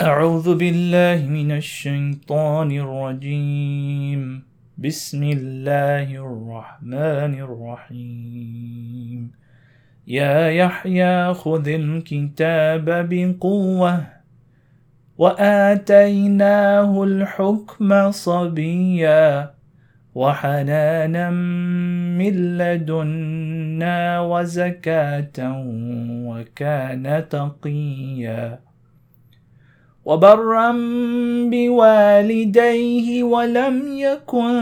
أعوذ بالله من الشيطان الرجيم بسم الله الرحمن الرحيم يا يحيى خذ الكتاب بقوة وآتيناه الحكم صبيا وحنانا من لدنا وزكاة وكان تقيا وبرا بوالديه ولم يكن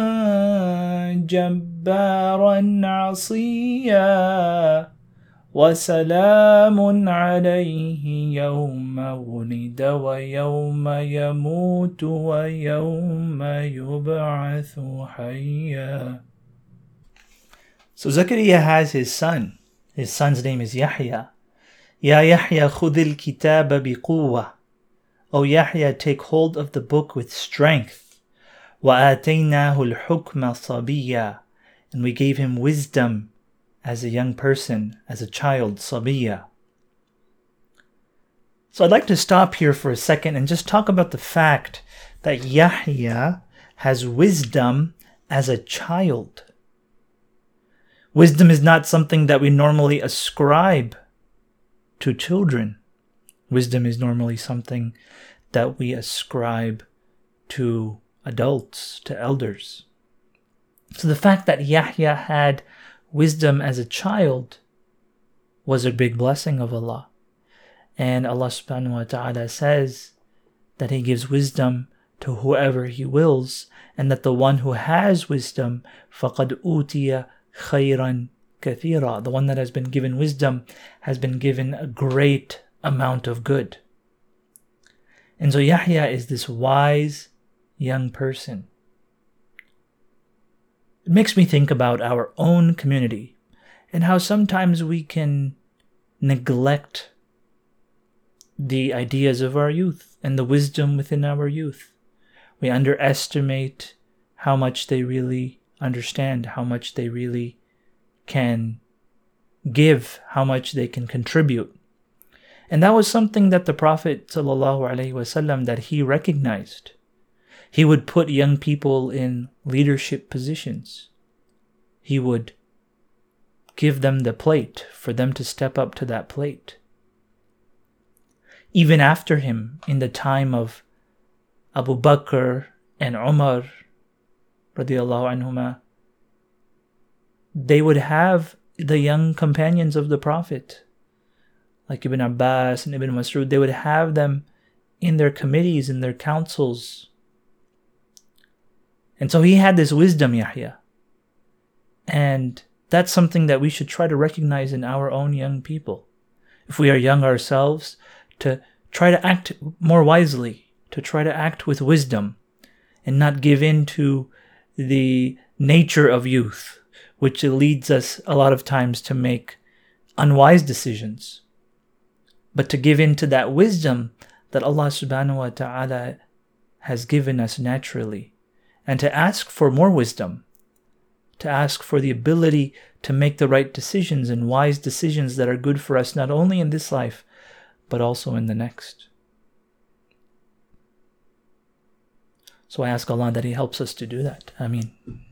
جبارا عصيا وسلام عليه يوم ولد ويوم يموت ويوم يبعث حيا. So Zakaria has his son. His son's name is Yahya. Ya Yahya khudil kitaba biquwwa. O Yahya, take hold of the book with strength. وَآتَيْنَاهُ الْحُكْمَ صَبِيًّا. And we gave him wisdom as a young person, as a child, صَبِيًّا. So I'd like to stop here for a second and just talk about the fact that Yahya has wisdom as a child. Wisdom is not something that we normally ascribe to children. Wisdom is normally something that we ascribe to adults, to elders. So the fact that Yahya had wisdom as a child was a big blessing of Allah. And Allah subhanahu wa ta'ala says that He gives wisdom to whoever He wills, and that the one who has wisdom, فَقَدْ أُوتِيَ خَيْرًا كَثِيرًا. The one that has been given wisdom has been given a great amount of good. And so Yahya is this wise young person. It makes me think about our own community and how sometimes we can neglect the ideas of our youth and the wisdom within our youth. We underestimate how much they really understand, how much they really can give, how much they can contribute. And that was something that the Prophet ﷺ, that he recognized. He would put young people in leadership positions. He would give them the plate for them to step up to that plate. Even after him, in the time of Abu Bakr and Umar, radiyallahu anhuma, they would have the young companions of the Prophet, like Ibn Abbas and Ibn Mas'ud, they would have them in their committees, in their councils. And so he had this wisdom, Yahya. And that's something that we should try to recognize in our own young people. If we are young ourselves, to try to act more wisely, to try to act with wisdom, and not give in to the nature of youth, which leads us a lot of times to make unwise decisions. But to give in to that wisdom that Allah subhanahu wa ta'ala has given us naturally, and to ask for more wisdom, to ask for the ability to make the right decisions and wise decisions that are good for us, not only in this life, but also in the next. So I ask Allah that He helps us to do that. Ameen.